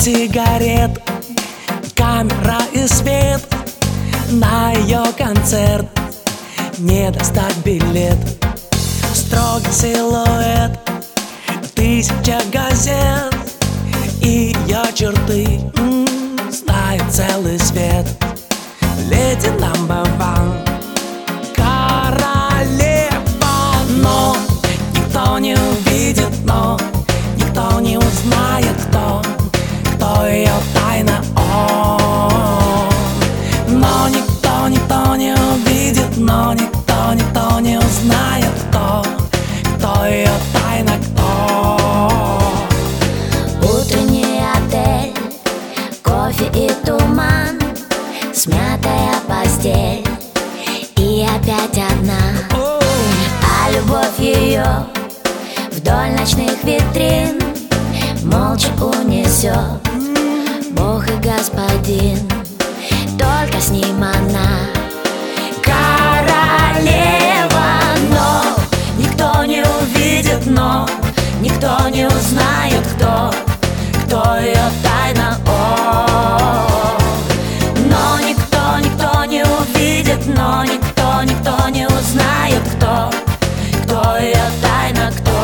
сигарет, камера и свет. На ее концерт не достать билет. Строгий силуэт, 1000 газет, и ее черты знает целый свет. Леди number one, королева. Но никто не увидит, но никто не узнает, кто ее тайна. Но никто не увидит, но никто не узнает, кто ее тайна, кто. Утренний отель, кофе и туман, смятая постель и опять одна. А любовь ее вдоль ночных витрин молча унесет Бог и Господин. Только с ним она королева. Но никто не увидит, но никто не узнает, кто ее тайна. Но никто не увидит, но никто не узнает, кто ее тайна, кто.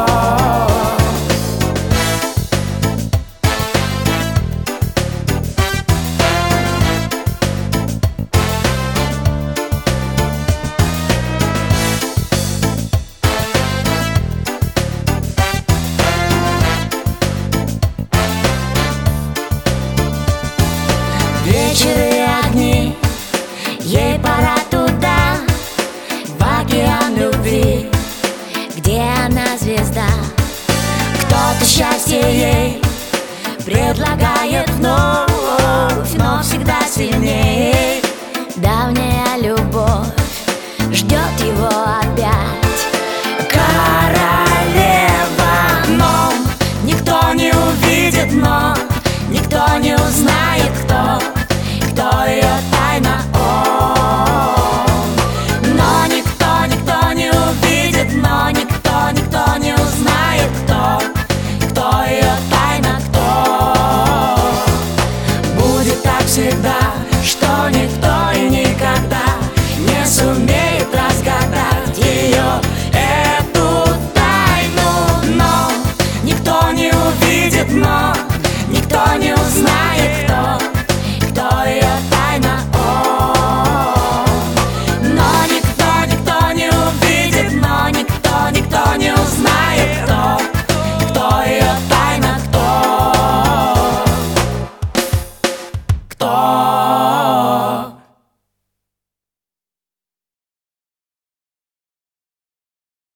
Вечер и огни, ей пора туда, в океан любви, где она звезда. Кто-то счастье ей предлагает вновь, но всегда сильнее.